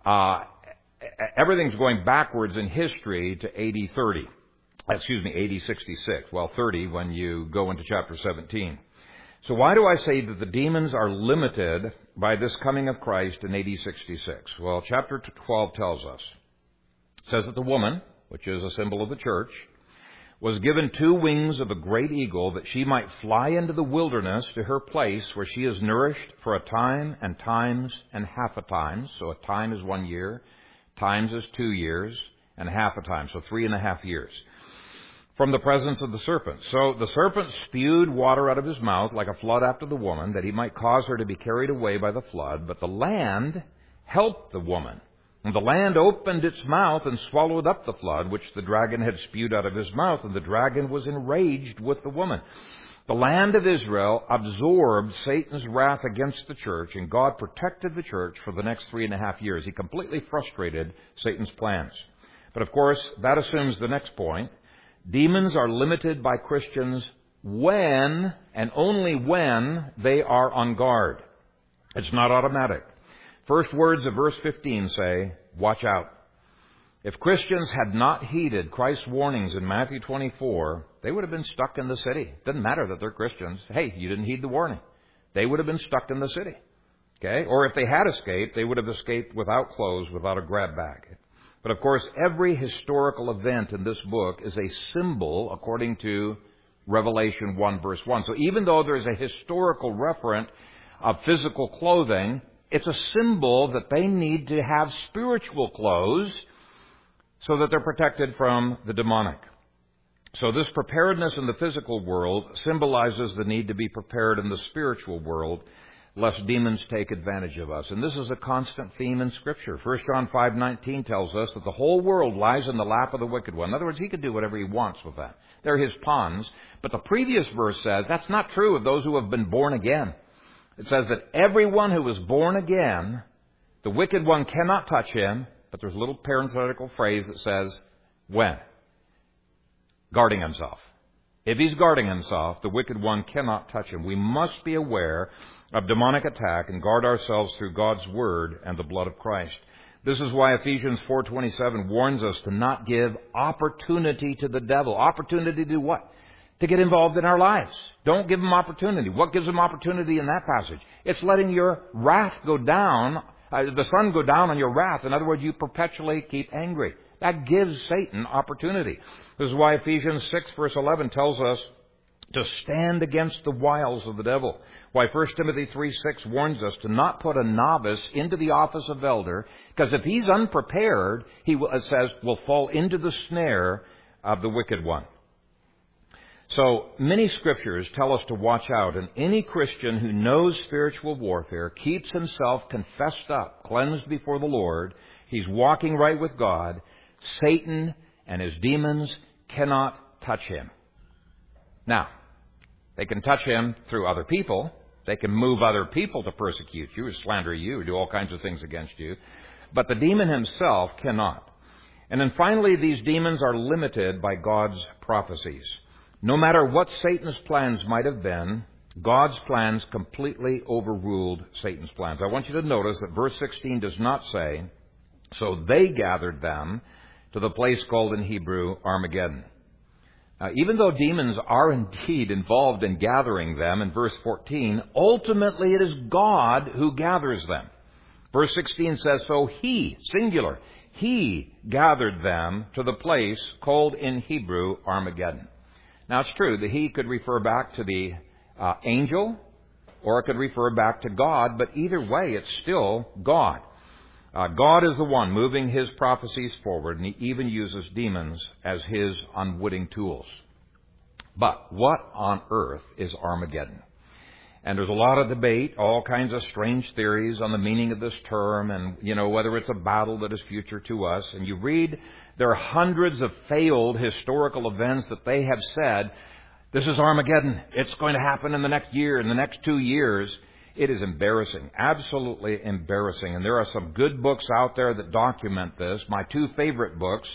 everything's going backwards in history to AD 30. Excuse me, AD 66. Well, 30 when you go into chapter 17. So why do I say that the demons are limited by this coming of Christ in AD 66? Well, chapter 12 tells us. It says that the woman, which is a symbol of the church, was given 2 wings of a great eagle that she might fly into the wilderness to her place where she is nourished for a time and times and half a time. So a time is 1 year, times is 2 years, and half a time, so 3.5 years. From the presence of the serpent. So the serpent spewed water out of his mouth like a flood after the woman, that he might cause her to be carried away by the flood. But the land helped the woman. And the land opened its mouth and swallowed up the flood, which the dragon had spewed out of his mouth. And the dragon was enraged with the woman. The land of Israel absorbed Satan's wrath against the church, and God protected the church for the next 3.5 years. He completely frustrated Satan's plans. But of course, that assumes the next point. Demons are limited by Christians when, and only when, they are on guard. It's not automatic. First words of verse 15 say, watch out. If Christians had not heeded Christ's warnings in Matthew 24, they would have been stuck in the city. Doesn't matter that they're Christians. Hey, you didn't heed the warning. They would have been stuck in the city. Okay? Or if they had escaped, they would have escaped without clothes, without a grab bag. But of course, every historical event in this book is a symbol according to Revelation 1 verse 1. So even though there is a historical referent of physical clothing, it's a symbol that they need to have spiritual clothes so that they're protected from the demonic. So this preparedness in the physical world symbolizes the need to be prepared in the spiritual world, lest demons take advantage of us. And this is a constant theme in Scripture. 1 John 5:19 tells us that the whole world lies in the lap of the wicked one. In other words, he could do whatever he wants with that. They're his pawns. But the previous verse says that's not true of those who have been born again. It says that everyone who is born again, the wicked one cannot touch him. But there's a little parenthetical phrase that says, when? Guarding himself. If he's guarding himself, the wicked one cannot touch him. We must be aware of demonic attack and guard ourselves through God's Word and the blood of Christ. This is why Ephesians 4:27 warns us to not give opportunity to the devil. Opportunity to do what? To get involved in our lives. Don't give him opportunity. What gives him opportunity in that passage? It's letting your wrath go down, the sun go down on your wrath. In other words, you perpetually keep angry. That gives Satan opportunity. This is why Ephesians 6 verse 11 tells us to stand against the wiles of the devil. Why 1 Timothy 3:6 warns us to not put a novice into the office of elder, because if he's unprepared, he will, it says, will fall into the snare of the wicked one. So many scriptures tell us to watch out, and any Christian who knows spiritual warfare, keeps himself confessed up, cleansed before the Lord, he's walking right with God, Satan and his demons cannot touch him. Now, they can touch him through other people. They can move other people to persecute you or slander you or do all kinds of things against you. But the demon himself cannot. And then finally, these demons are limited by God's prophecies. No matter what Satan's plans might have been, God's plans completely overruled Satan's plans. I want you to notice that verse 16 does not say, so they gathered them to the place called in Hebrew Armageddon. Even though demons are indeed involved in gathering them, in verse 14, ultimately it is God who gathers them. Verse 16 says, so He, singular, He gathered them to the place called in Hebrew Armageddon. Now it's true that He could refer back to the angel, or it could refer back to God, but either way it's still God. God is the one moving His prophecies forward, and He even uses demons as His unwitting tools. But what on earth is Armageddon? And there's a lot of debate, all kinds of strange theories on the meaning of this term, and, whether it's a battle that is future to us. And you read, there are hundreds of failed historical events that they have said, this is Armageddon. It's going to happen in the next year, in the next 2 years. It is embarrassing, absolutely embarrassing. And there are some good books out there that document this. My two favorite books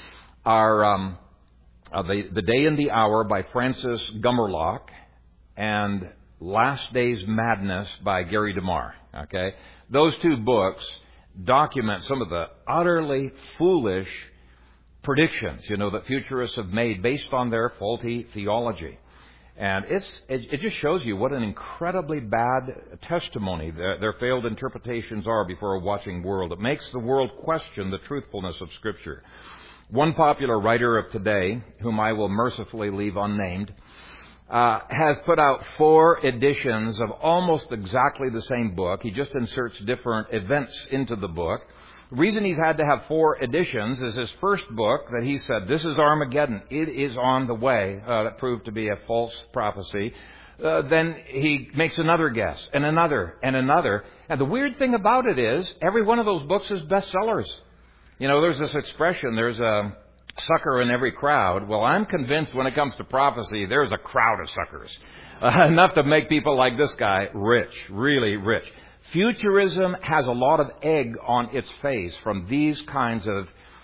are The Day and the Hour by Francis Gummerlock and Last Day's Madness by Gary DeMar. Okay? Those two books document some of the utterly foolish predictions, that futurists have made based on their faulty theology. And it just shows you what an incredibly bad testimony their failed interpretations are before a watching world. It makes the world question the truthfulness of Scripture. One popular writer of today, whom I will mercifully leave unnamed, has put out 4 editions of almost exactly the same book. He just inserts different events into the book. The reason he's had to have 4 editions is his first book that he said, this is Armageddon. It is on the way. That proved to be a false prophecy. Then he makes another guess, and another, and another. And the weird thing about it is, every one of those books is bestsellers. There's this expression, there's a sucker in every crowd. Well, I'm convinced when it comes to prophecy, there's a crowd of suckers. Enough to make people like this guy rich, really rich. Futurism has a lot of egg on its face from these kinds of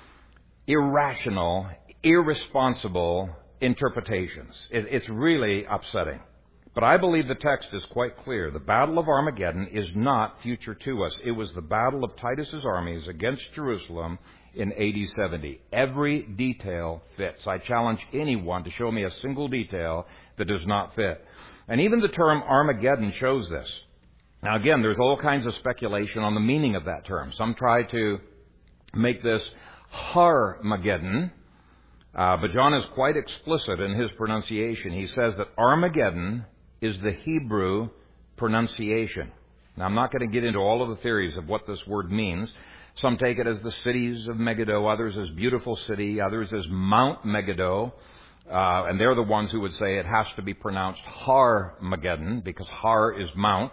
irrational, irresponsible interpretations. It's really upsetting. But I believe the text is quite clear. The Battle of Armageddon is not future to us. It was the battle of Titus's armies against Jerusalem in AD 70. Every detail fits. I challenge anyone to show me a single detail that does not fit. And even the term Armageddon shows this. Now again, there's all kinds of speculation on the meaning of that term. Some try to make this Har-Mageddon, but John is quite explicit in his pronunciation. He says that Armageddon is the Hebrew pronunciation. Now I'm not going to get into all of the theories of what this word means. Some take it as the cities of Megiddo, others as beautiful city, others as Mount Megiddo. And they're the ones who would say it has to be pronounced Har-Mageddon because Har is Mount.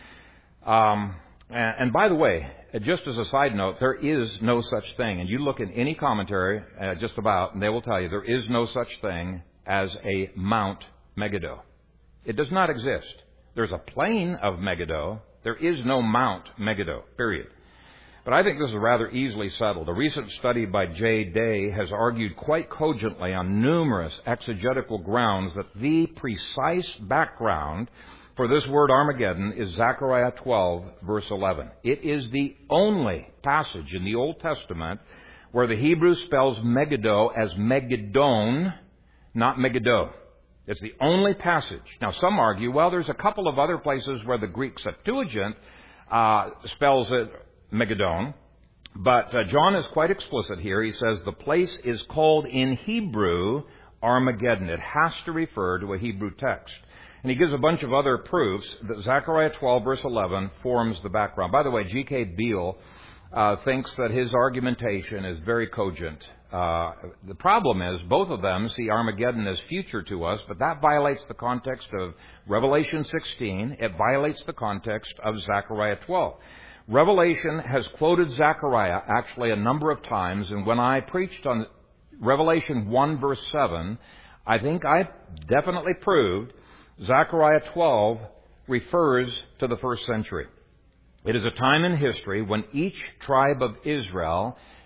And by the way, just as a side note, there is no such thing. And you look in any commentary, just about, and they will tell you there is no such thing as a Mount Megiddo. It does not exist. There's a plain of Megiddo. There is no Mount Megiddo, period. But I think this is rather easily settled. A recent study by J. Day has argued quite cogently on numerous exegetical grounds that the precise background for this word Armageddon is Zechariah 12, verse 11. It is the only passage in the Old Testament where the Hebrew spells Megiddo as Megiddon, not Megiddo. It's the only passage. Now, some argue, well, there's a couple of other places where the Greek Septuagint spells it Megiddon, but John is quite explicit here. He says the place is called in Hebrew Armageddon. It has to refer to a Hebrew text. And he gives a bunch of other proofs that Zechariah 12, verse 11, forms the background. By the way, G.K. Beale thinks that his argumentation is very cogent. The problem is both of them see Armageddon as future to us, but that violates the context of Revelation 16. It violates the context of Zechariah 12. Revelation has quoted Zechariah actually a number of times, and when I preached on Revelation 1, verse 7, I think I definitely proved Zechariah 12 refers to the first century. It is a time in history when each tribe of Israel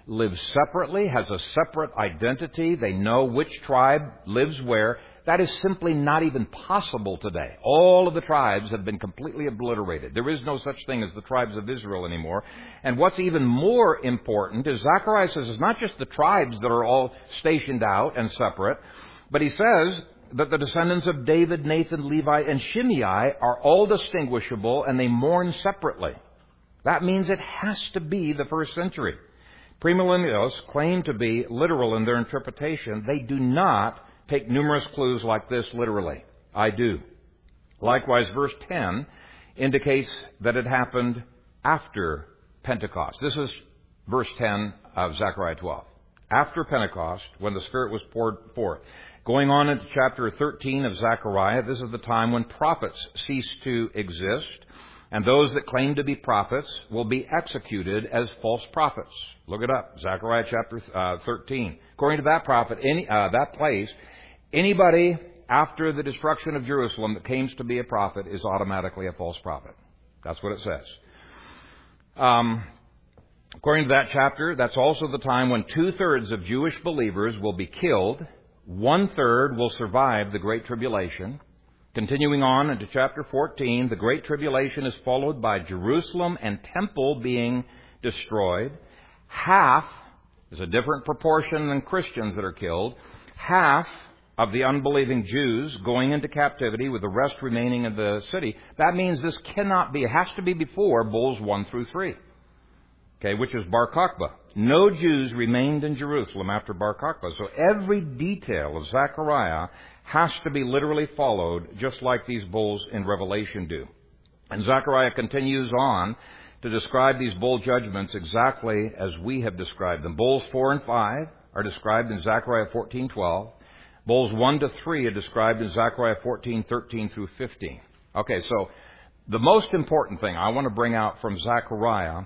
lives separately, has a separate identity. They know which tribe lives where. That is simply not even possible today. All of the tribes have been completely obliterated. There is no such thing as the tribes of Israel anymore. And what's even more important is Zechariah says it's not just the tribes that are all stationed out and separate, but he says that the descendants of David, Nathan, Levi, and Shimei are all distinguishable and they mourn separately. That means it has to be the first century. Premillennialists claim to be literal in their interpretation. They do not take numerous clues like this literally. I do. Likewise, verse 10 indicates that it happened after Pentecost. This is verse 10 of Zechariah 12. After Pentecost, when the Spirit was poured forth. Going on into chapter 13 of Zechariah, this is the time when prophets cease to exist, and those that claim to be prophets will be executed as false prophets. Look it up, Zechariah chapter 13. According to that prophet, that place, anybody after the destruction of Jerusalem that claims to be a prophet is automatically a false prophet. That's what it says. According to that chapter, that's also the time when 2/3 of Jewish believers will be killed. 1/3 will survive the Great Tribulation. Continuing on into chapter 14, the Great Tribulation is followed by Jerusalem and Temple being destroyed. Half is a different proportion than Christians that are killed. Half of the unbelieving Jews going into captivity with the rest remaining in the city. That means this cannot be, it has to be before Bowls 1 through 3. Okay, which is Bar Kokhba. No Jews remained in Jerusalem after Bar Kokhba. So every detail of Zechariah has to be literally followed, just like these bowls in Revelation do. And Zechariah continues on to describe these bowl judgments exactly as we have described them. Bowls 4 and 5 are described in Zechariah 14:12. Bowls 1 to 3 are described in Zechariah 14:13 through 15. Okay, so the most important thing I want to bring out from Zechariah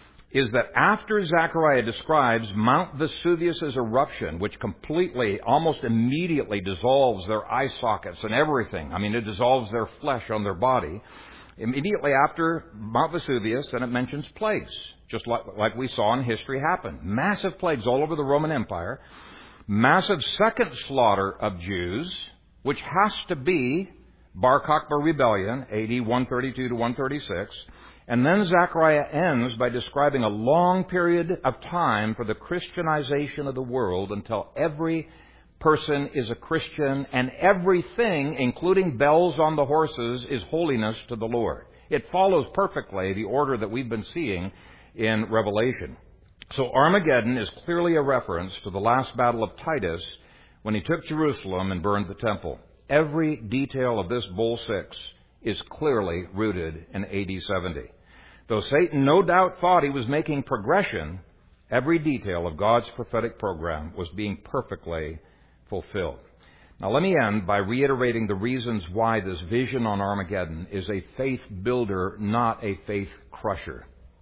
is that after Zechariah describes Mount Vesuvius' eruption, which completely, almost immediately dissolves their eye sockets and everything. I mean, it dissolves their flesh on their body. Immediately after Mount Vesuvius, then it mentions plagues, just like we saw in history happen. Massive plagues all over the Roman Empire. Massive second slaughter of Jews, which has to be Bar Kokhba rebellion, AD 132 to 136. And then Zechariah ends by describing a long period of time for the Christianization of the world until every person is a Christian and everything, including bells on the horses, is holiness to the Lord. It follows perfectly the order that we've been seeing in Revelation. So Armageddon is clearly a reference to the last battle of Titus when he took Jerusalem and burned the temple. Every detail of this Bowl 6 is clearly rooted in AD 70. Though Satan no doubt thought he was making progression, every detail of God's prophetic program was being perfectly fulfilled. Now let me end by reiterating the reasons why this vision on Armageddon is a faith builder, not a faith crusher.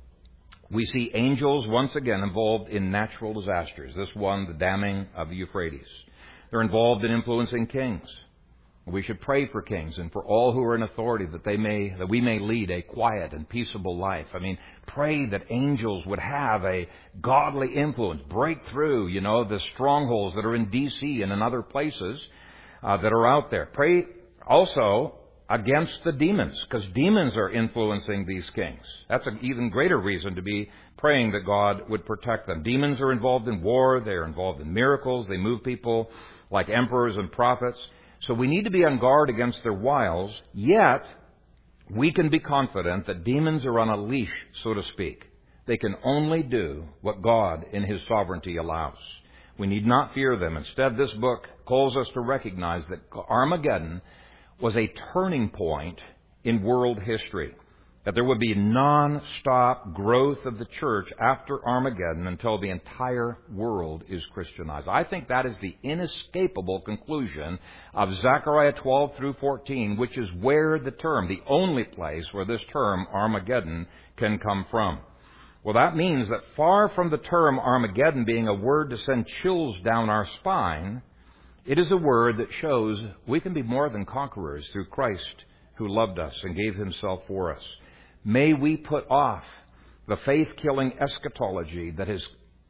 We see angels once again involved in natural disasters. This one, the damming of the Euphrates. They're involved in influencing kings. We should pray for kings and for all who are in authority that we may lead a quiet and peaceable life. I mean, pray that angels would have a godly influence, break through, the strongholds that are in D.C. and in other places that are out there. Pray also against the demons, because demons are influencing these kings. That's an even greater reason to be praying that God would protect them. Demons are involved in war. They are involved in miracles. They move people like emperors and prophets. So we need to be on guard against their wiles, yet we can be confident that demons are on a leash, so to speak. They can only do what God in His sovereignty allows. We need not fear them. Instead, this book calls us to recognize that Armageddon was a turning point in world history. That there would be non-stop growth of the church after Armageddon until the entire world is Christianized. I think that is the inescapable conclusion of Zechariah 12 through 14, which is where the only place where this term Armageddon can come from. Well, that means that far from the term Armageddon being a word to send chills down our spine, it is a word that shows we can be more than conquerors through Christ who loved us and gave Himself for us. May we put off the faith-killing eschatology that has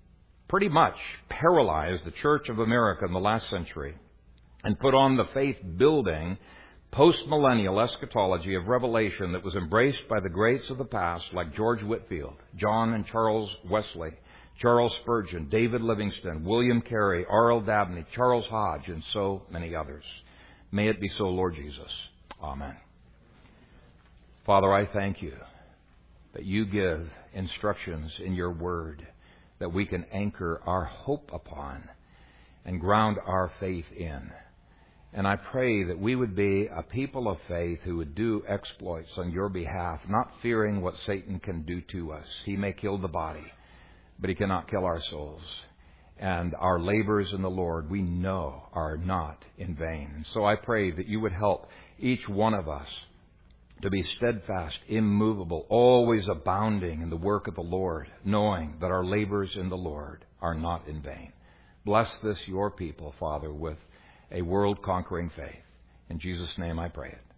pretty much paralyzed the Church of America in the last century and put on the faith-building, post-millennial eschatology of revelation that was embraced by the greats of the past like George Whitefield, John and Charles Wesley, Charles Spurgeon, David Livingstone, William Carey, R.L. Dabney, Charles Hodge, and so many others. May it be so, Lord Jesus. Amen. Father, I thank you that you give instructions in your word that we can anchor our hope upon and ground our faith in. And I pray that we would be a people of faith who would do exploits on your behalf, not fearing what Satan can do to us. He may kill the body, but he cannot kill our souls. And our labors in the Lord, we know, are not in vain. And so I pray that you would help each one of us to be steadfast, immovable, always abounding in the work of the Lord, knowing that our labors in the Lord are not in vain. Bless this, your people, Father, with a world-conquering faith. In Jesus' name I pray it.